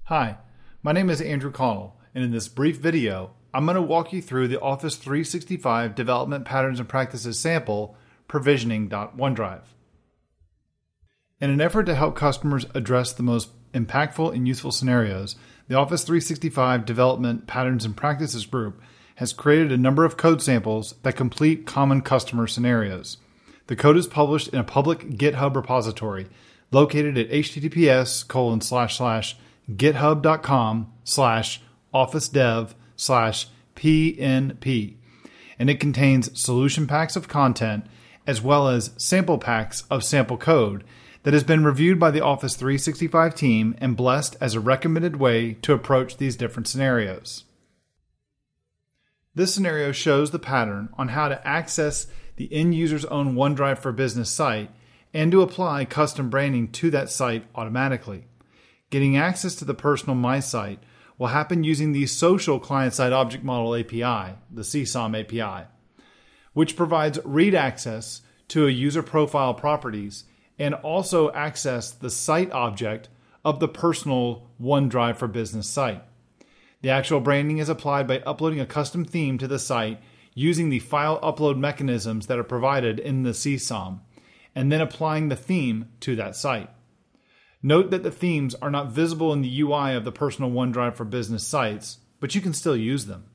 Hi, my name is Andrew Connell, and in this brief video, I'm going to walk you through the Office 365 Development Patterns and Practices sample, Provisioning.OneDrive. In an effort to help customers address the most impactful and useful scenarios, the Office 365 Development Patterns and Practices group has created a number of code samples that complete common customer scenarios. The code is published in a public GitHub repository located at https://github.com/officedev/pnp, and it contains solution packs of content as well as sample packs of sample code that has been reviewed by the Office 365 team and blessed as a recommended way to approach these different scenarios. This scenario shows the pattern on how to access the end user's own OneDrive for Business site and to apply custom branding to that site automatically. Getting access to the personal My Site will happen using the Social Client-Side Object Model API, the CSOM API, which provides read access to a user profile properties and also access the site object of the personal OneDrive for Business site. The actual branding is applied by uploading a custom theme to the site using the file upload mechanisms that are provided in the CSOM, and then applying the theme to that site. Note that the themes are not visible in the UI of the personal OneDrive for Business sites, but you can still use them.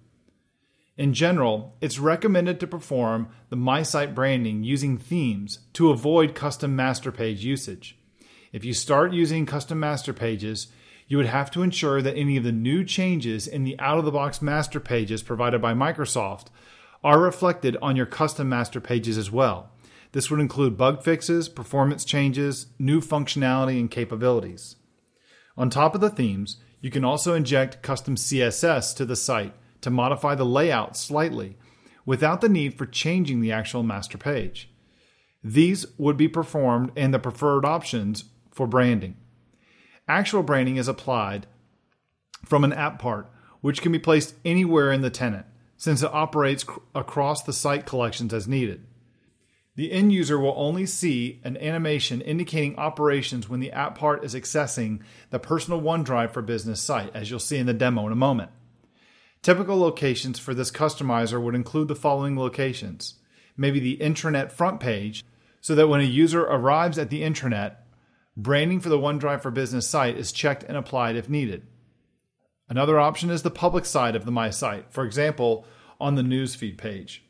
In general, it's recommended to perform the My Site branding using themes to avoid custom master page usage. If you start using custom master pages, you would have to ensure that any of the new changes in the out-of-the-box master pages provided by Microsoft are reflected on your custom master pages as well. This would include bug fixes, performance changes, new functionality, and capabilities. On top of the themes, you can also inject custom CSS to the site to modify the layout slightly without the need for changing the actual master page. These would be performed in the preferred options for branding. Actual branding is applied from an app part, which can be placed anywhere in the tenant, since it operates across the site collections as needed. The end user will only see an animation indicating operations when the app part is accessing the personal OneDrive for Business site, as you'll see in the demo in a moment. Typical locations for this customizer would include the following locations. Maybe the intranet front page, so that when a user arrives at the intranet, branding for the OneDrive for Business site is checked and applied if needed. Another option is the public side of the My Site, for example, on the newsfeed page.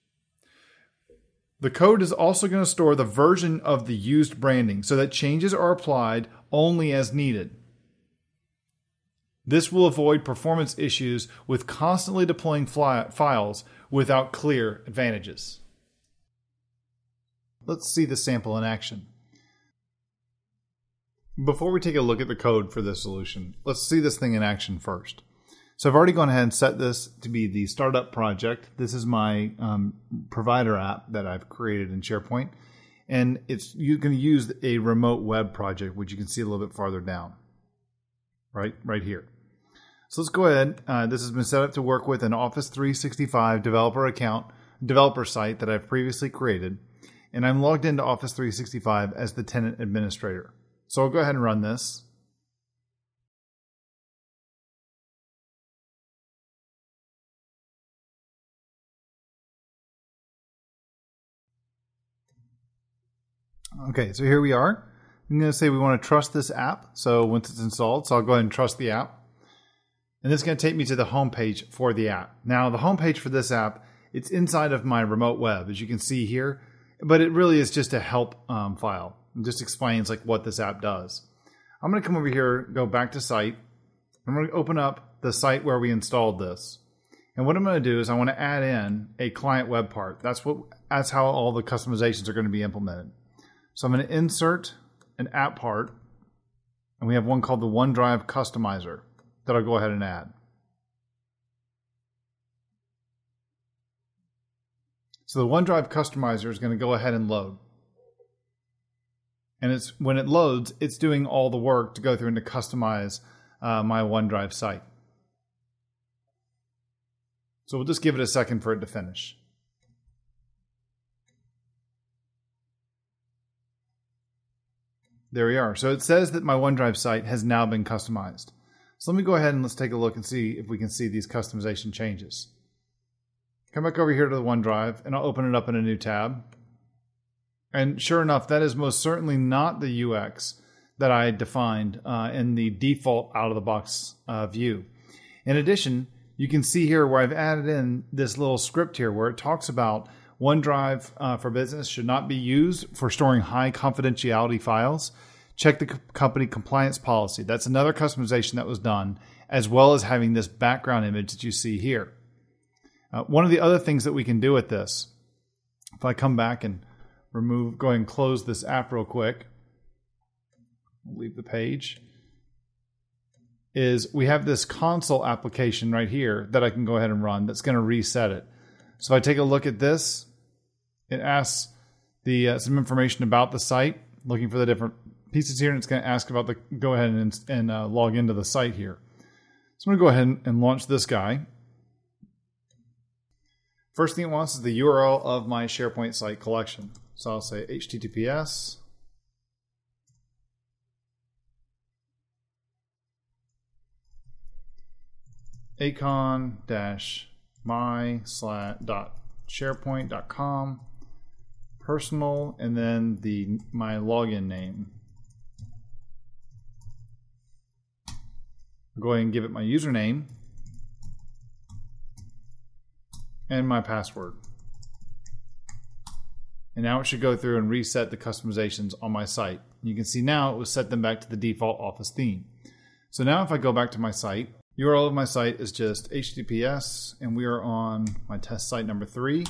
The code is also going to store the version of the used branding so that changes are applied only as needed. This will avoid performance issues with constantly deploying files without clear advantages. Let's see the sample in action. Before we take a look at the code for this solution, let's see this thing in action first. So I've already gone ahead and set this to be the startup project. This is my provider app that I've created in SharePoint. And you're going to use a remote web project, which you can see a little bit farther down, right here. So let's go ahead. This has been set up to work with an Office 365 developer site that I've previously created. And I'm logged into Office 365 as the tenant administrator. So I'll go ahead and run this. Okay, so here we are. I'm going to say we want to trust this app. So once it's installed, so I'll go ahead and trust the app. And this is going to take me to the home page for the app. Now, the home page for this app, it's inside of my remote web, as you can see here. But it really is just a help file. It just explains like what this app does. I'm going to come over here, go back to site. I'm going to open up the site where we installed this. And what I'm going to do is I want to add in a client web part. That's how all the customizations are going to be implemented. So I'm going to insert an app part, and we have one called the OneDrive Customizer that I'll go ahead and add. So the OneDrive Customizer is going to go ahead and load. And when it loads, it's doing all the work to go through and to customize my OneDrive site. So we'll just give it a second for it to finish. There we are. So it says that my OneDrive site has now been customized. So let me go ahead and let's take a look and see if we can see these customization changes. Come back over here to the OneDrive and I'll open it up in a new tab. And sure enough, that is most certainly not the UX that I defined in the default out-of-the-box view. In addition, you can see here where I've added in this little script here where it talks about OneDrive for Business should not be used for storing high confidentiality files. Check the company compliance policy. That's another customization that was done, as well as having this background image that you see here. One of the other things that we can do with this, if I come back and go ahead and close this app real quick, leave the page, is we have this console application right here that I can go ahead and run that's going to reset it. So if I take a look at this, it asks some information about the site, looking for the different pieces here, and it's going to ask about go ahead and log into the site here. So I'm going to go ahead and launch this guy. First thing it wants is the URL of my SharePoint site collection. So I'll say HTTPS acon-my/.sharepoint.com personal, and then my login name. I'll go ahead and give it my username and my password. And now it should go through and reset the customizations on my site. You can see now it will set them back to the default Office theme. So now if I go back to my site, URL of my site is just HTTPS, and we are on my test site number 3.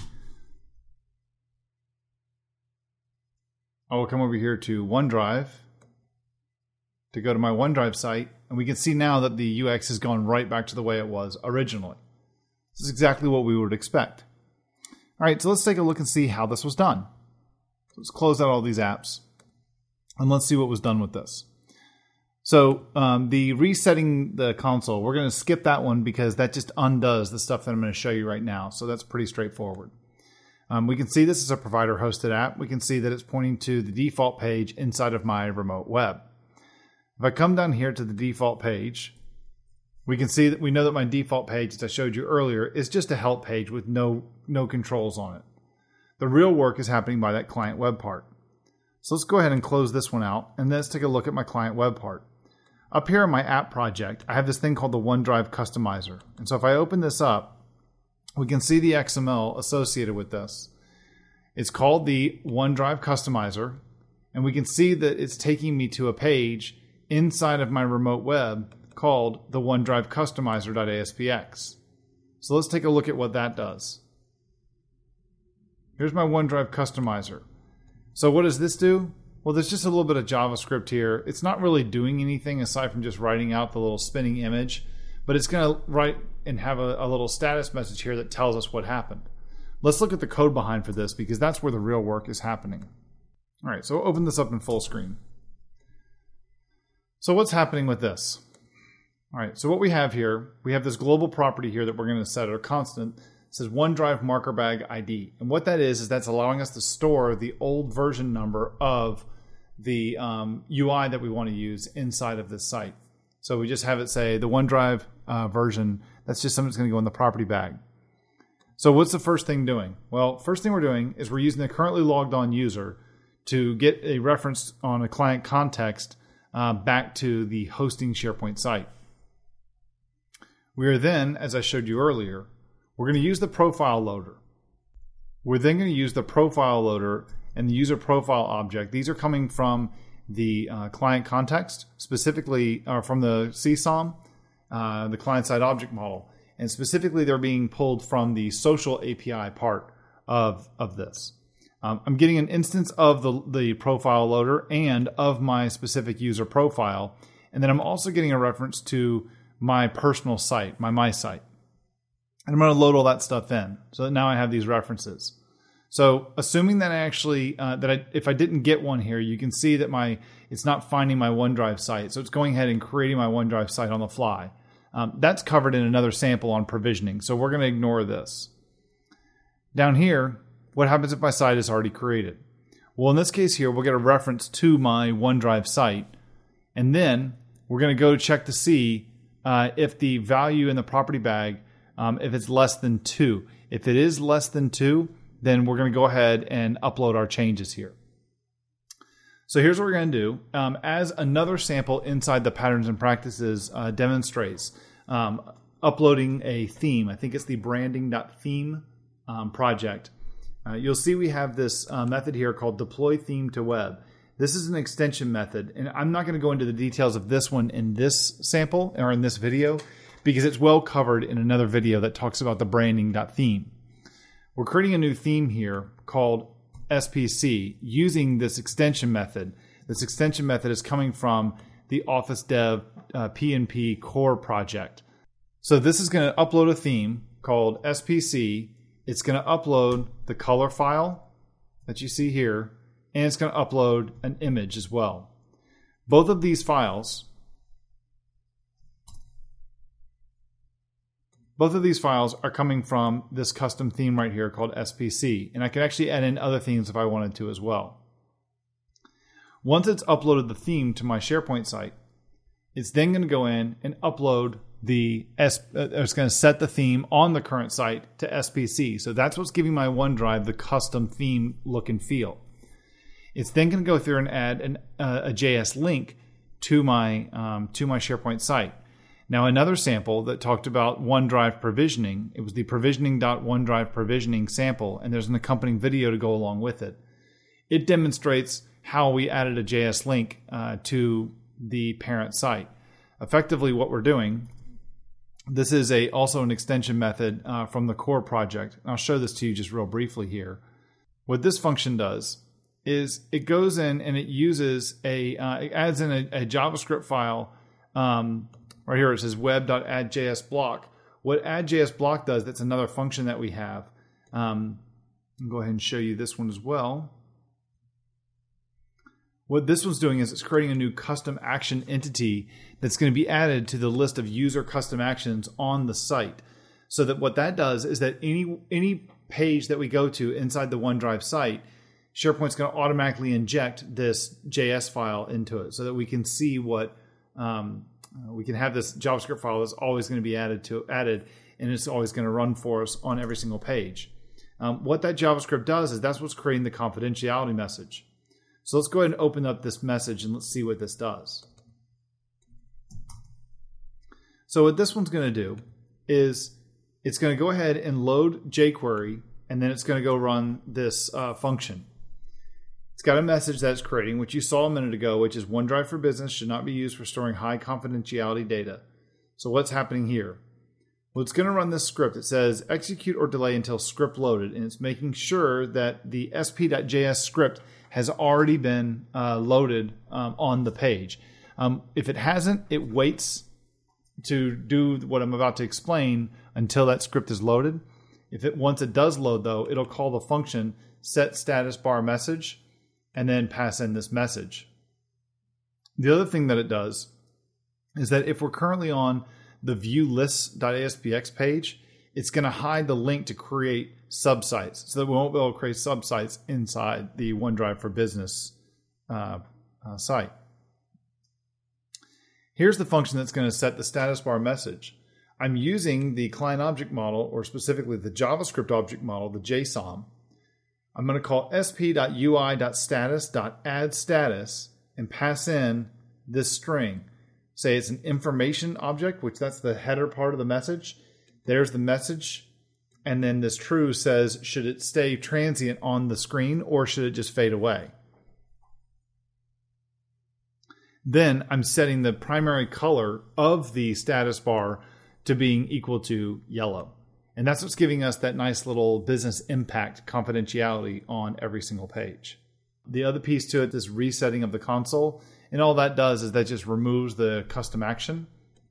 I will come over here to OneDrive to go to my OneDrive site, and we can see now that the UX has gone right back to the way it was originally. This is exactly what we would expect. All right, so let's take a look and see how this was done. Let's close out all these apps, and let's see what was done with this. So the resetting the console, we're going to skip that one because that just undoes the stuff that I'm going to show you right now. So that's pretty straightforward. We can see this is a provider hosted app. We can see that it's pointing to the default page inside of my remote web. If I come down here to the default page, we can see that we know that my default page, as I showed you earlier, is just a help page with no controls on it. The real work is happening by that client web part. So let's go ahead and close this one out, and let's take a look at my client web part. Up here in my app project, I have this thing called the OneDrive Customizer. And so if I open this up, we can see the XML associated with this. It's called the OneDrive Customizer, and we can see that it's taking me to a page inside of my remote web called the OneDrive Customizer.aspx. So let's take a look at what that does. Here's my OneDrive Customizer. So what does this do? Well, there's just a little bit of JavaScript here. It's not really doing anything aside from just writing out the little spinning image, but it's going to write and have a little status message here that tells us what happened. Let's look at the code behind for this because that's where the real work is happening. All right, so we'll open this up in full screen. So what's happening with this? All right, so what we have here, we have this global property here that we're going to set at a constant. It says OneDrive marker bag ID. And what that is that's allowing us to store the old version number of the UI that we want to use inside of this site. So we just have it say the OneDrive version. That's just something that's going to go in the property bag. So what's the first thing doing? Well, first thing we're doing is we're using the currently logged on user to get a reference on a client context back to the hosting SharePoint site. We are then, as I showed you earlier, we're going to use the profile loader. We're then going to use the profile loader and the user profile object. These are coming from the client context, specifically from the CSOM, the client-side object model. And specifically, they're being pulled from the social API part of this. I'm getting an instance of the profile loader and of my specific user profile. And then I'm also getting a reference to my personal site, my site. And I'm going to load all that stuff in so that now I have these references. So assuming that I actually, if I didn't get one here, you can see that it's not finding my OneDrive site. So it's going ahead and creating my OneDrive site on the fly. That's covered in another sample on provisioning. So we're going to ignore this. Down here, what happens if my site is already created? Well, in this case here, we'll get a reference to my OneDrive site. And then we're going to go check to see if the value in the property bag, if it's less than 2. If it is less than 2, then we're going to go ahead and upload our changes here. So here's what we're going to do. As another sample inside the patterns and practices demonstrates, uploading a theme. I think it's the branding.theme project. You'll see we have this method here called deploy theme to web. This is an extension method, and I'm not going to go into the details of this one in this sample or in this video because it's well covered in another video that talks about the branding.theme. We're creating a new theme here called SPC using this extension method. This extension method is coming from the Office Dev PNP core project. So this is going to upload a theme called SPC. It's going to upload the color file that you see here, and it's going to upload an image as well. Both of these files are coming from this custom theme right here called SPC, and I can actually add in other themes if I wanted to as well. Once it's uploaded the theme to my SharePoint site, it's then going to go in and upload it's going to set the theme on the current site to SPC. So that's what's giving my OneDrive the custom theme look and feel. It's then going to go through and add a JS link to my SharePoint site. Now, another sample that talked about OneDrive provisioning, it was the provisioning.onedrive provisioning sample, and there's an accompanying video to go along with it. It demonstrates how we added a JS link to the parent site. Effectively, what we're doing, this is also an extension method from the core project. I'll show this to you just real briefly here. What this function does is it goes in and it uses it adds in a JavaScript file. Right here it says web.addJSBlock. What addJSBlock does, that's another function that we have. I'll go ahead and show you this one as well. What this one's doing is it's creating a new custom action entity that's going to be added to the list of user custom actions on the site. So that what that does is that any page that we go to inside the OneDrive site, SharePoint's going to automatically inject this JS file into it so that we can see what we can have this JavaScript file that's always going to be added, and it's always going to run for us on every single page. What that JavaScript does is that's what's creating the confidentiality message. So let's go ahead and open up this message and let's see what this does. So what this one's going to do is it's going to go ahead and load jQuery, and then it's going to go run this function. It's got a message that it's creating, which you saw a minute ago, which is OneDrive for Business should not be used for storing high confidentiality data. So what's happening here? Well, it's going to run this script. It says execute or delay until script loaded, and it's making sure that the sp.js script has already been loaded on the page. If it hasn't, it waits to do what I'm about to explain until that script is loaded. Once it does load, though, it'll call the function set status bar message and then pass in this message. The other thing that it does is that if we're currently on the view lists.aspx page, it's going to hide the link to create subsites so that we won't be able to create subsites inside the OneDrive for Business site. Here's the function that's going to set the status bar message. I'm using the client object model, or specifically the JavaScript object model, the JSON. I'm going to call sp.ui.status.addStatus and pass in this string. Say it's an information object, which that's the header part of the message. There's the message. And then this true says, should it stay transient on the screen or should it just fade away? Then I'm setting the primary color of the status bar to being equal to yellow. And that's what's giving us that nice little business impact confidentiality on every single page. The other piece to it is resetting of the console. And all that does is that just removes the custom action.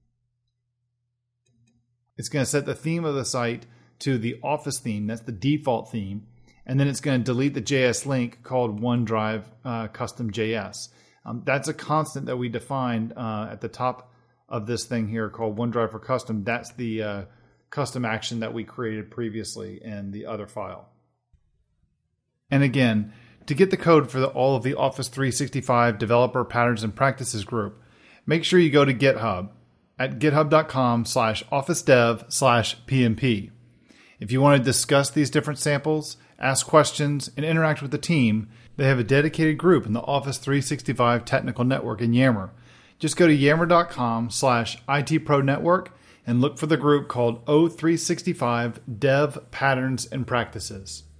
It's going to set the theme of the site to the Office theme. That's the default theme. And then it's going to delete the JS link called OneDrive Custom JS. That's a constant that we defined at the top of this thing here called OneDrive for Custom. That's the custom action that we created previously in the other file. And again, to get the code for all of the Office 365 Developer Patterns and Practices group, make sure you go to GitHub at github.com/officedev/PMP. If you want to discuss these different samples, ask questions, and interact with the team, they have a dedicated group in the Office 365 Technical Network in Yammer. Just go to yammer.com/ITProNetwork and look for the group called O365 Dev Patterns and Practices.